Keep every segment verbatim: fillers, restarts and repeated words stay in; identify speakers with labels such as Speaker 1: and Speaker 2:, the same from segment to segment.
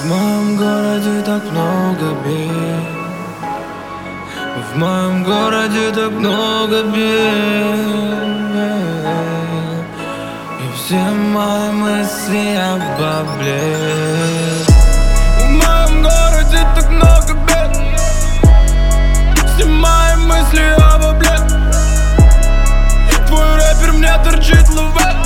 Speaker 1: моем городе так много бед, в моем городе так много бед, и все мои мысли об облет. В моем городе так много бед, все мои мысли об облет. Твой рэпер мне торчит лувет,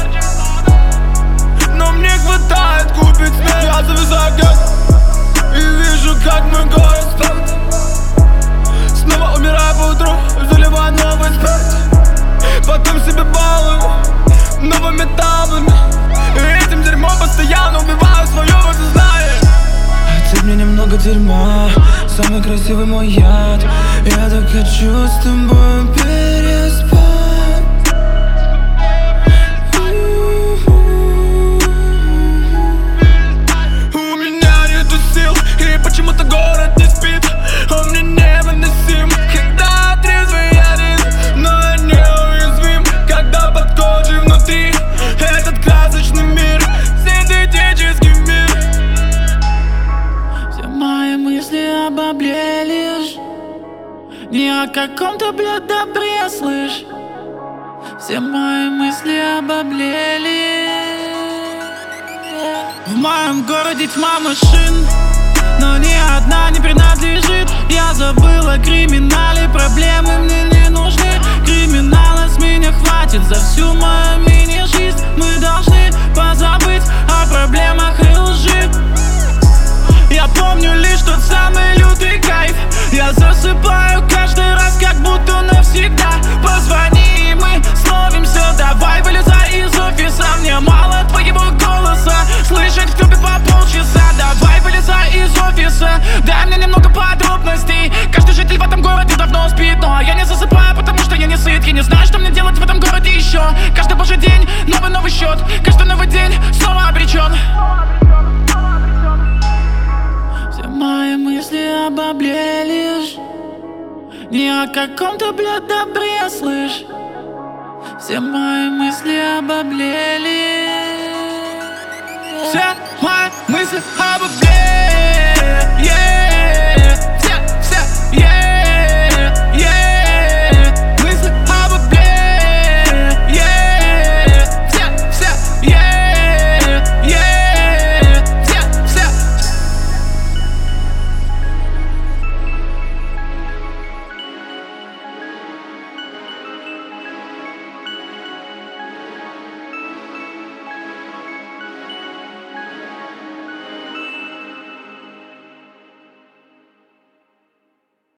Speaker 1: но мне хватает купить смерть. Я зависаю где-то и вижу, как мой город спит. Снова умираю по утру, заливаю новый спирт. Потом себе балую новыми таблами, и этим дерьмом постоянно убиваю свое сознание. Отсыпь мне немного дерьма, самый красивый мой яд. Я так хочу с тобой переспать. У меня нету сил, и почему-то город не спит. Он мне невыносим, когда трезвый один, но я неуязвим, когда под кожей внутри этот красочный мир, синтетический мир.
Speaker 2: Все мои мысли обобле лишь ни о каком-то, блядь, добре, слышь. Все мои мысли обоблели. В моем городе тьма машин, но ни одна не принадлежит. Я забыл о криминале, проблемы мне не нужны. Криминала с меня хватит за всю мою мини-жизнь. Мы должны позабыть о проблемах и лжи. Я помню лишь тот самый лютый кайф. Я засыпаю каждый раз, как будто навсегда. Позвони, и мы словимся. Давай, вылезай из офиса. Мне мало твоего голоса слышать в трубе по полчаса. Давай, вылезай из офиса. Дай мне немного подробностей. Каждый житель в этом городе давно спит, но я не засыпаю, потому что я не сыт. Я не знаю, что мне делать в этом городе еще. Каждый божий день новый новый счет. Каждый новый день снова обречен. Все мои мысли обоблели лишь ни о каком-то, блядь, добре, слышь. Все мои мысли обоблели. Все мои мысли обоблели.